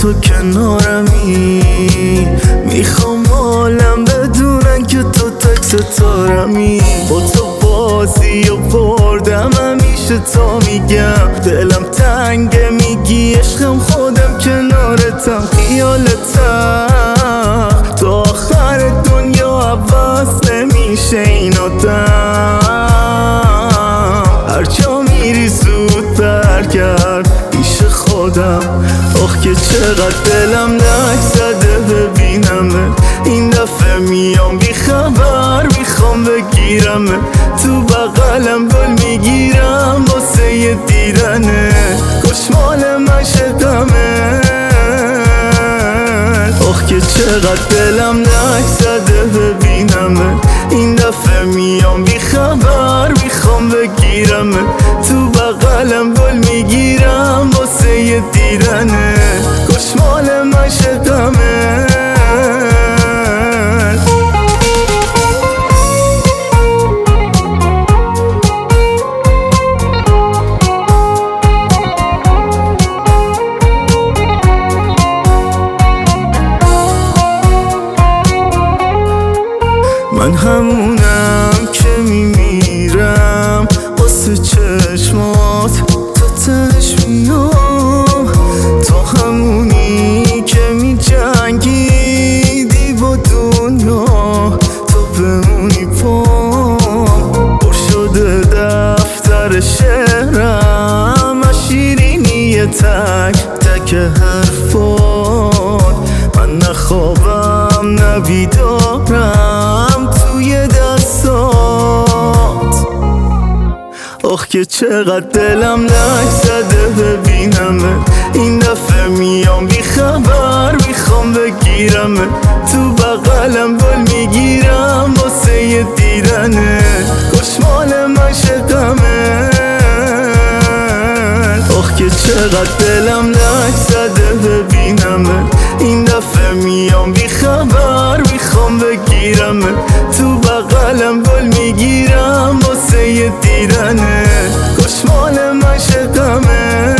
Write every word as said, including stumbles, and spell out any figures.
تو کنارمی، میخوام عالم بدونن که تو تک ستارمی. با تو بازی و بردم همیشه تا میگم دلم تنگه، میگی عشقم خودم کنارتم خیالتم. تو آخر دنیا عوض نمیشه این آدم، هر جا میری زودتر کرد پیش خودم. آخ که چقدر دلم لک زده ببینمه، این دفعه میام بی خبر میخوام بگیرمه، تو بغلم گل میگیرم واسه یه دیدنه، کاش مال مشقمه. آخ که چقدر دلم لک زده ببینمه، این دفعه میام بی خبر میخوام بگیرمه، تو بغلم گل میگیرم واسه یه دیدنه، کاش مال مشقمه. من همونم که میمیرم واسه چشمات، تا تهش میام. تو همونی که میجنگیدی با دنیا، تو بمونی پام. پر شده دفتر شعرم از شیرینی تک تک حرفات، من نخوابم نبیدارم توی دستات. آخ که چقدر دلم لک زده ببینمه، این دفعه میام بی خبر میخوام بگیرمه، تو بغلم گل میگیرم واسه یه دیدنه، کاش مال مشقمه. آخ که چقدر دلم لک زده ببینمه، این دفعه میام بی خبر میخوام بگیرمه، تو بغلم گل میگیرم واسه یه دیدنه، کاش مال مشقمه.